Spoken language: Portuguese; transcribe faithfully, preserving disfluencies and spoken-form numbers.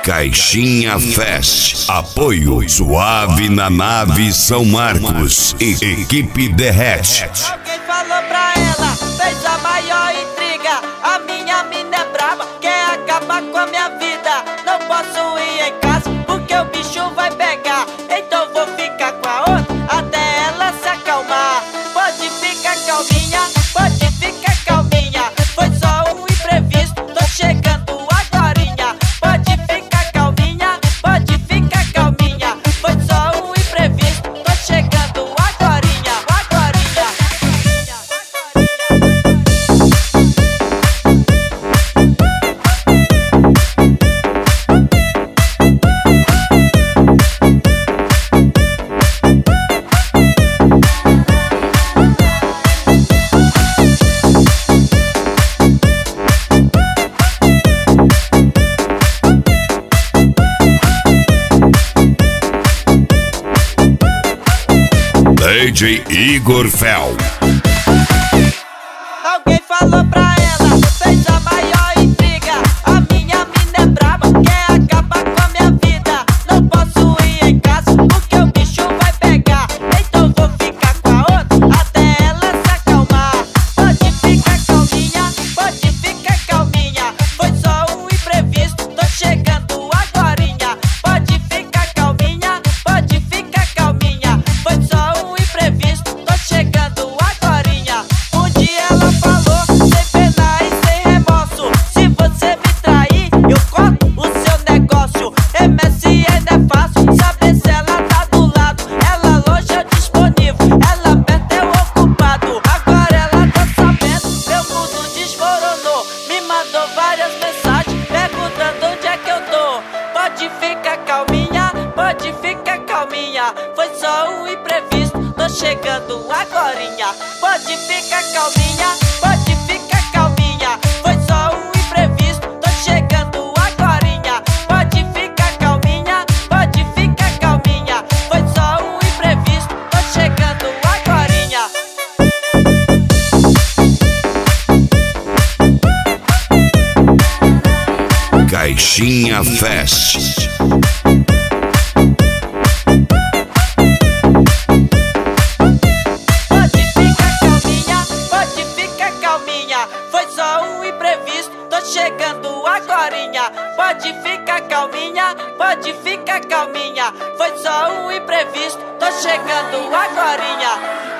Caixinha Fest. Apoio Suave na Nave São Marcos e Equipe Derrete. Alguém falou pra ela, fez a maior intriga. A minha mina é braba, quer acabar com a minha vida. Não posso ir em casa porque o bicho vai pegar. Então vou ficar com a outra até ela se acalmar. Pode ficar calminha, pode ficar calminha. Foi só um imprevisto, tô chegando agorinha. Pode ficar calminha, pode ficar calminha. Foi só um imprevisto, tô chegando agorinha, agorinha. D J Igor Fel. Alguém falou pra ela, fez a maior intriga. A minha mina é braba, quer acabar com a minha vida. Não posso ir em casa porque o bicho vai pegar. Então vou ficar com a outra até ela se acalmar. Pode ficar calminha, pode ficar calminha. Foi só um imprevisto, tô chegando agorinha. Pode ficar calminha, pode ficar calminha. Foi só um imprevisto, tô chegando agorinha. Um dia ela falou, sem pena e sem remorso: se você me trair, eu corto o seu negócio. M S N é fácil, saber se ela tá do lado. Ela longe é disponível, ela perto é o ocupado. Agora ela tá sabendo, meu mundo desmoronou. Me mandou várias mensagens perguntando onde é que eu tô. Pode ficar calminha, pode ficar calminha. Foi só um imprevisto, tô chegando agorinha. Pode ficar calminha, pode ficar calminha. Foi só um imprevisto, tô chegando agorinha. Pode ficar calminha, pode ficar calminha. Foi só um imprevisto, tô chegando agorinha. Caixinha Fest. Pode ficar calminha, pode ficar calminha. Foi só um imprevisto, tô chegando agorinha. Pode ficar calminha, pode ficar calminha. Foi só um imprevisto, tô chegando agorinha.